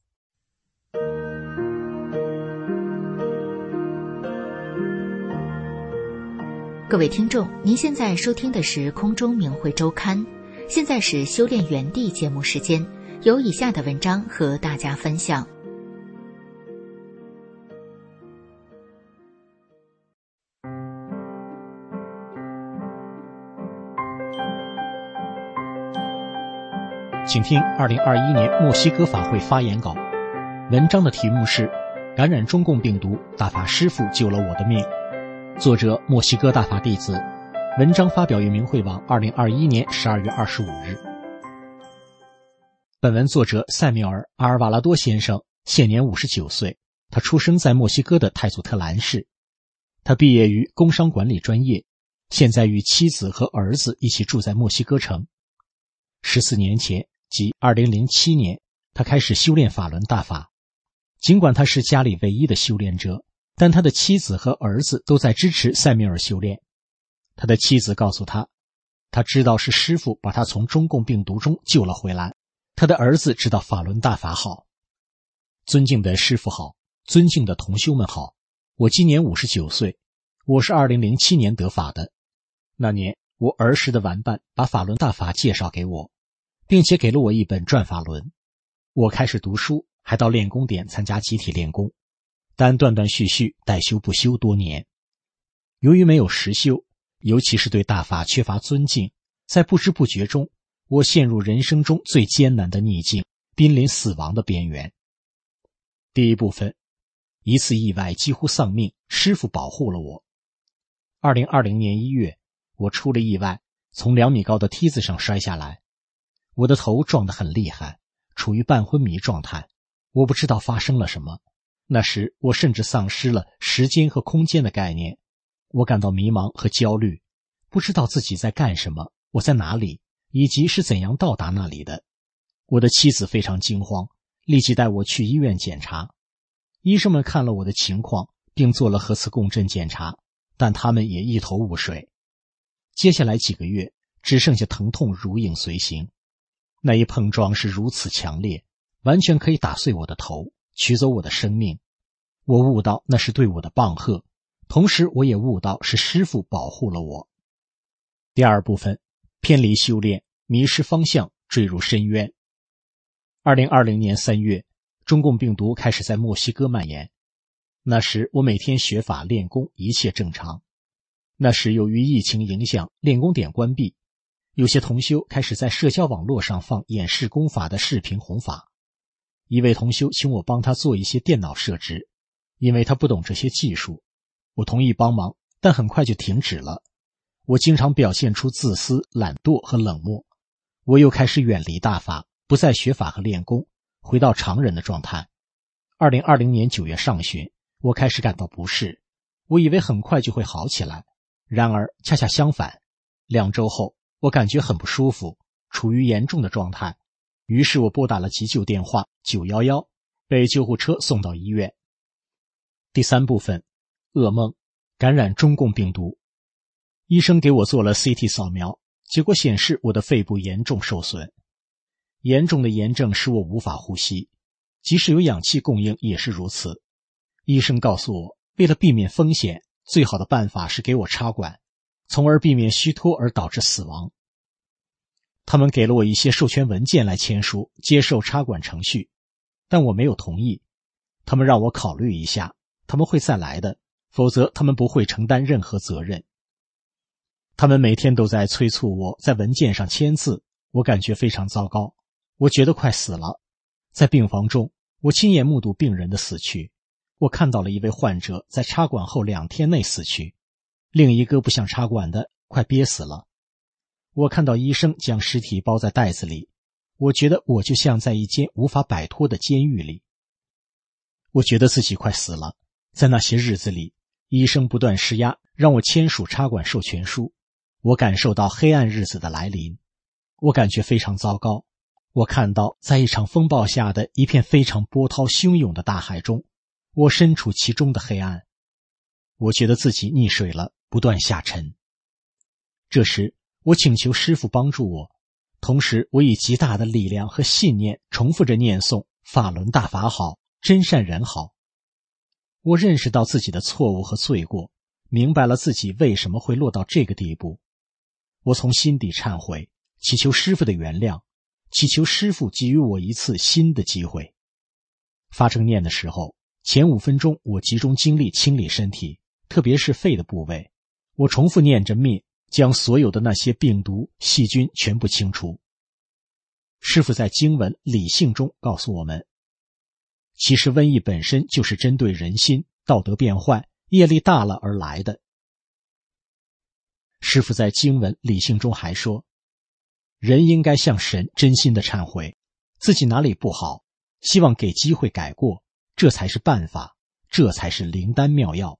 各位听众，您现在收听的是空中明慧周刊，现在是修炼园地节目时间，有以下的文章和大家分享。 请听二零二一年墨西哥法会发言稿，文章的题目是感染中共病毒，大法师父救了我的命。作者墨西哥大法弟子，文章发表于明慧网二零二一年十二月二十五日。本文作者塞缪尔·阿尔瓦拉多先生现年五十九岁，他出生在墨西哥的泰祖特兰市。他毕业于工商管理专业，现在与妻子和儿子一起住在墨西哥城。十四年前，即二零零七年，他开始修炼法轮大法。尽管他是家里唯一的修炼者，但他的妻子和儿子都在支持塞缪尔修炼。他的妻子告诉他，他知道是师父把他从中共病毒中救了回来。他的儿子知道法轮大法好。尊敬的师父好，尊敬的同修们好，我今年五十九岁，我是二零零七年得法的。那年我儿时的玩伴把法轮大法介绍给我，并且给了我一本转法轮。我开始读书，还到练功点参加集体练功，但断断续续代修不修多年。由于没有实修，尤其是对大法缺乏尊敬，在不知不觉中，我陷入人生中最艰难的逆境，濒临死亡的边缘。第一部分，一次意外几乎丧命，师父保护了我。二零二零年一月，我出了意外，从两米高的梯子上摔下来，我的头撞得很厉害，处于半昏迷状态，我不知道发生了什么。那时我甚至丧失了时间和空间的概念，我感到迷茫和焦虑，不知道自己在干什么，我在哪里，以及是怎样到达那里的。我的妻子非常惊慌，立即带我去医院检查。医生们看了我的情况，并做了核磁共振检查，但他们也一头雾水。接下来几个月，只剩下疼痛如影随形。那一碰撞是如此强烈，完全可以打碎我的头，取走我的生命。我悟到那是对我的棒喝，同时我也悟到是师父保护了我。第二部分，偏离修炼，迷失方向，坠入深渊。二零二零年三月，中共病毒开始在墨西哥蔓延。那时我每天学法练功，一切正常。那时由于疫情影响，练功点关闭，有些同修开始在社交网络上放演示功法的视频弘法。一位同修请我帮他做一些电脑设置，因为他不懂这些技术。我同意帮忙，但很快就停止了。我经常表现出自私、懒惰和冷漠。我又开始远离大法，不再学法和练功，回到常人的状态。二零二零年九月上旬，我开始感到不适，我以为很快就会好起来，然而恰恰相反。两周后，我感觉很不舒服，处于严重的状态。于是我拨打了急救电话九一一，被救护车送到医院。第三部分，噩梦，感染中共病毒。医生给我做了 C T 扫描，结果显示我的肺部严重受损。严重的炎症使我无法呼吸，即使有氧气供应也是如此。医生告诉我，为了避免风险，最好的办法是给我插管，从而避免虚脱而导致死亡。他们给了我一些授权文件来签署，接受插管程序，但我没有同意。他们让我考虑一下，他们会再来的，否则他们不会承担任何责任。 他们每天都在催促我在文件上签字，我感觉非常糟糕，我觉得快死了。在病房中，我亲眼目睹病人的死去，我看到了一位患者在插管后两天内死去，另一个不想插管的快憋死了。我看到医生将尸体包在袋子里，我觉得我就像在一间无法摆脱的监狱里。我觉得自己快死了。在那些日子里，医生不断施压，让我签署插管授权书。我感受到黑暗日子的来临，我感觉非常糟糕。我看到在一场风暴下的一片非常波涛汹涌的大海中，我身处其中的黑暗。我觉得自己溺水了，不断下沉。这时，我请求师父帮助我，同时我以极大的力量和信念重复着念诵法轮大法好，真善人好。我认识到自己的错误和罪过，明白了自己为什么会落到这个地步。我从心底忏悔，祈求师父的原谅，祈求师父给予我一次新的机会。发正念的时候，前五分钟我集中精力清理身体，特别是肺的部位。我重复念着灭，将所有的那些病毒、细菌全部清除。师父在经文理性中告诉我们，其实瘟疫本身就是针对人心、道德变坏、业力大了而来的。师父在经文理性中还说，人应该向神真心的忏悔，自己哪里不好，希望给机会改过，这才是办法，这才是灵丹妙药。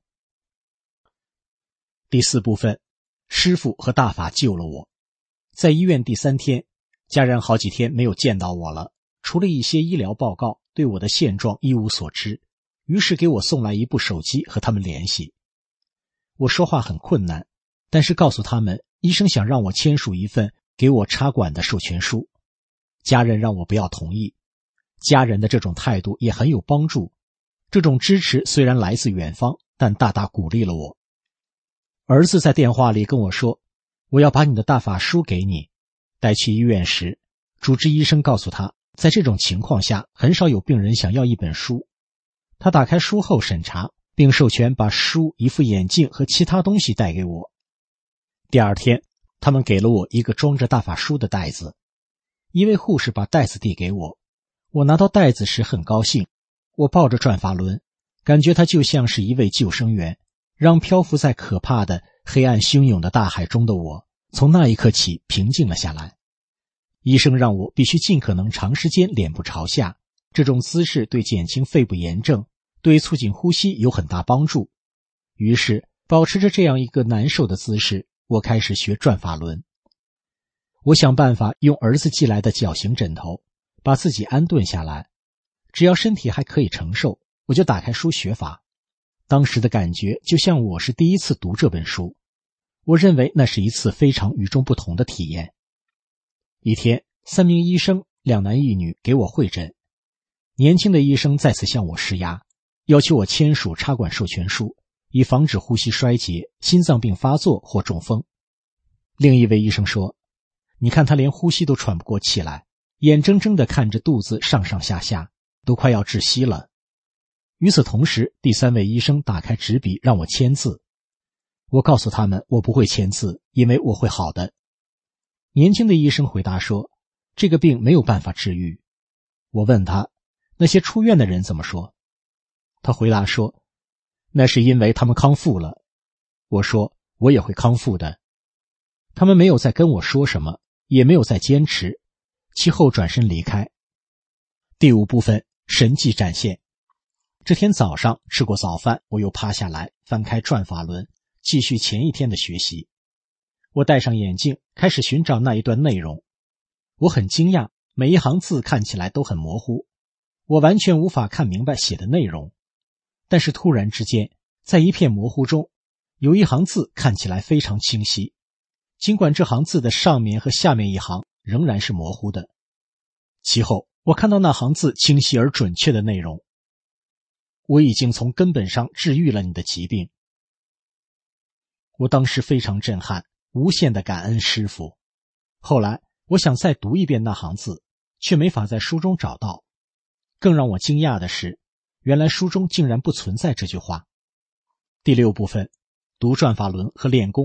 第四部分，师父和大法救了我。在医院第三天，家人好几天没有见到我了，除了一些医疗报告，对我的现状一无所知，于是给我送来一部手机和他们联系。我说话很困难，但是告诉他们，医生想让我签署一份给我插管的授权书。家人让我不要同意，家人的这种态度也很有帮助。这种支持虽然来自远方，但大大鼓励了我。儿子在电话里跟我说，我要把你的大法书给你。带去医院时，主治医生告诉他，在这种情况下，很少有病人想要一本书。他打开书后审查，并授权把书、一副眼镜和其他东西带给我。第二天，他们给了我一个装着大法书的袋子。一位护士把袋子递给我，我拿到袋子时很高兴。我抱着转法轮，感觉它就像是一位救生员，让漂浮在可怕的黑暗汹涌的大海中的我，从那一刻起平静了下来。医生让我必须尽可能长时间脸部朝下，这种姿势对减轻肺部炎症，对促进呼吸有很大帮助。于是，保持着这样一个难受的姿势，我开始学转法轮。我想办法用儿子寄来的绞刑枕头，把自己安顿下来。只要身体还可以承受，我就打开书学法。当时的感觉就像我是第一次读这本书，我认为那是一次非常与众不同的体验。一天，三名医生，两男一女给我会诊。年轻的医生再次向我施压，要求我签署插管授权书，以防止呼吸衰竭、心脏病发作或中风。另一位医生说，你看他连呼吸都喘不过气来，眼睁睁地看着肚子上上下下，都快要窒息了。与此同时，第三位医生打开纸笔让我签字。我告诉他们我不会签字，因为我会好的。年轻的医生回答说，这个病没有办法治愈。我问他，那些出院的人怎么说？他回答说，那是因为他们康复了。我说，我也会康复的。他们没有再跟我说什么，也没有再坚持，其后转身离开。第五部分，神迹展现。这天早上吃过早饭，我又趴下来翻开转法轮，继续前一天的学习。我戴上眼镜，开始寻找那一段内容。我很惊讶，每一行字看起来都很模糊，我完全无法看明白写的内容。但是突然之间，在一片模糊中，有一行字看起来非常清晰，尽管这行字的上面和下面一行仍然是模糊的。其后，我看到那行字清晰而准确的内容。我已经从根本上治愈了你的疾病。我当时非常震撼，无限的感恩师父。后来，我想再读一遍那行字，却没法在书中找到。更让我惊讶的是，原来书中竟然不存在这句话。第六部分，读转法轮和练功，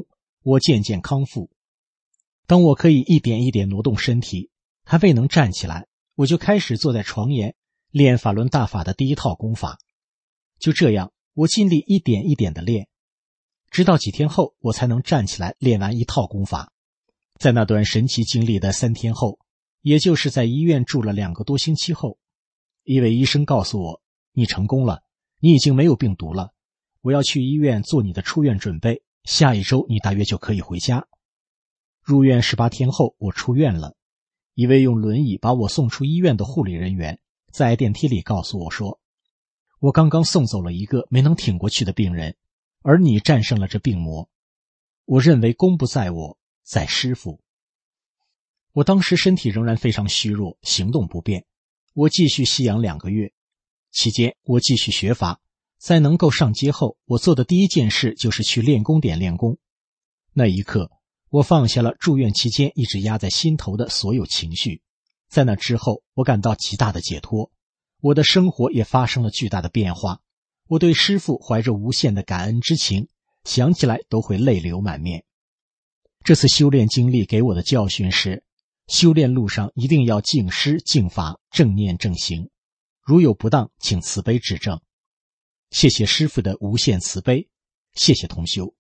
我渐渐康复。当我可以一点一点挪动身体，还未能站起来，我就开始坐在床沿练法轮大法的第一套功法。就这样，我尽力一点一点地练，直到几天后，我才能站起来练完一套功法。在那段神奇经历的三天后，也就是在医院住了两个多星期后，一位医生告诉我，你成功了，你已经没有病毒了，我要去医院做你的出院准备，下一周你大约就可以回家。入院十八天后，我出院了。一位用轮椅把我送出医院的护理人员在电梯里告诉我说，我刚刚送走了一个没能挺过去的病人，而你战胜了这病魔。我认为功不在我，在师父。我当时身体仍然非常虚弱，行动不便。我继续息养两个月，期间我继续学法。在能够上街后，我做的第一件事就是去练功点练功。那一刻，我放下了住院期间一直压在心头的所有情绪。在那之后，我感到极大的解脱，我的生活也发生了巨大的变化。我对师父怀着无限的感恩之情，想起来都会泪流满面。这次修炼经历给我的教训是，修炼路上一定要敬师敬法，正念正行，如有不当，请慈悲指正。谢谢师父的无限慈悲，谢谢同修。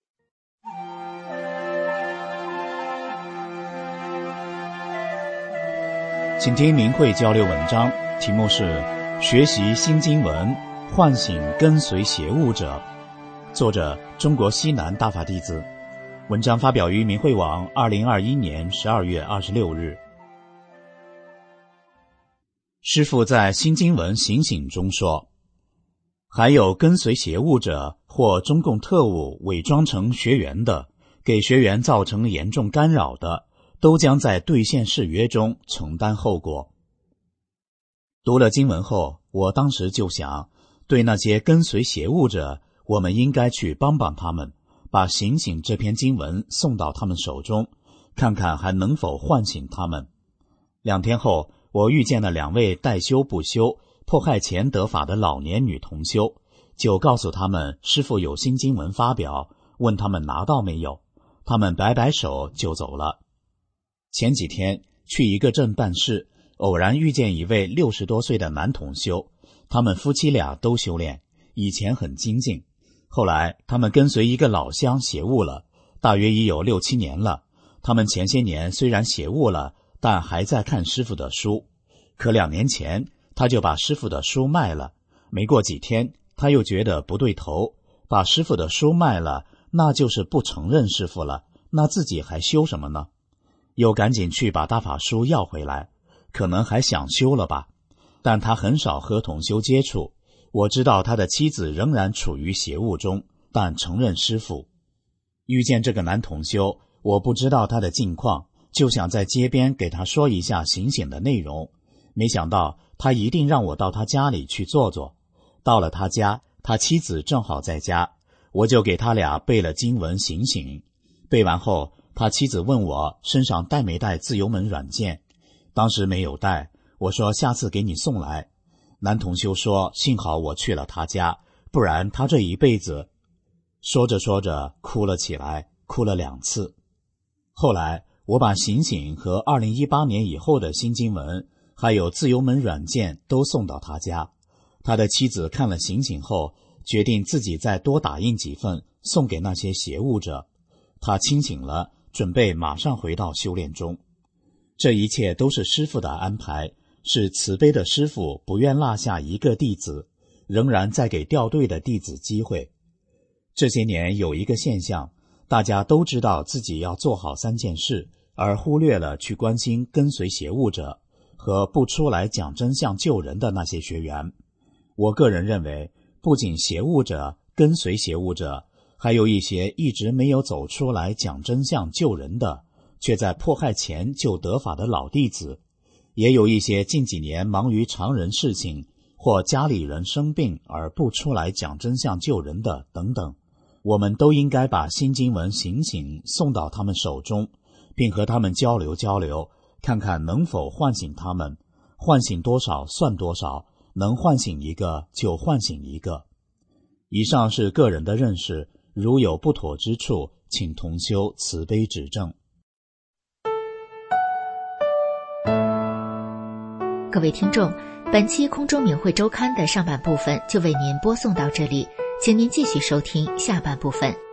请听明慧交流文章，题目是学习新经文，唤醒跟随邪物者，作者中国西南大法弟子。文章发表于明慧网二零二一年十二月二十六日。师父在新经文醒醒中说，还有跟随邪物者或中共特务伪装成学员的，给学员造成严重干扰的，都将在兑现誓约中承担后果。读了经文后，我当时就想，对那些跟随邪物者，我们应该去帮帮他们，把醒醒这篇经文送到他们手中，看看还能否唤醒他们。两天后，我遇见了两位待修不修、迫害前得法的老年女同修，就告诉他们师父有新经文发表，问他们拿到没有，他们摆摆手就走了。前几天去一个镇办事，偶然遇见一位六十多岁的男同修，他们夫妻俩都修炼，以前很精进，后来他们跟随一个老乡邪悟了，大约已有六七年了。他们前些年虽然邪悟了，但还在看师父的书，可两年前他就把师父的书卖了，没过几天他又觉得不对头，把师父的书卖了，那就是不承认师父了，那自己还修什么呢？又赶紧去把大法书要回来，可能还想修了吧。但他很少和同修接触，我知道他的妻子仍然处于邪物中，但承认师父。遇见这个男同修，我不知道他的近况，就想在街边给他说一下醒醒的内容，没想到他一定让我到他家里去坐坐。到了他家，他妻子正好在家，我就给他俩背了经文醒醒。背完后，他妻子问我身上带没带自由门软件，当时没有带，我说下次给你送来。男同修说幸好我去了他家，不然他这一辈子……说着说着哭了起来，哭了两次。后来我把醒醒和二零一八年以后的新经文还有自由门软件都送到他家。他的妻子看了醒醒后，决定自己再多打印几份送给那些邪物者。他清醒了，准备马上回到修炼中。这一切都是师父的安排，是慈悲的师父不愿落下一个弟子，仍然在给掉队的弟子机会。这些年有一个现象，大家都知道自己要做好三件事，而忽略了去关心跟随邪物者和不出来讲真相救人的那些学员。我个人认为，不仅邪物者、跟随邪物者，还有一些一直没有走出来讲真相救人的，却在迫害前就得法的老弟子，也有一些近几年忙于常人事情或家里人生病而不出来讲真相救人的等等。我们都应该把新经文醒醒送到他们手中，并和他们交流交流，看看能否唤醒他们，唤醒多少算多少，能唤醒一个就唤醒一个。以上是个人的认识， 如有不妥之处，请同修慈悲指正。 各位听众，本期空中明慧周刊的上半部分就为您播送到这里，请您继续收听下半部分。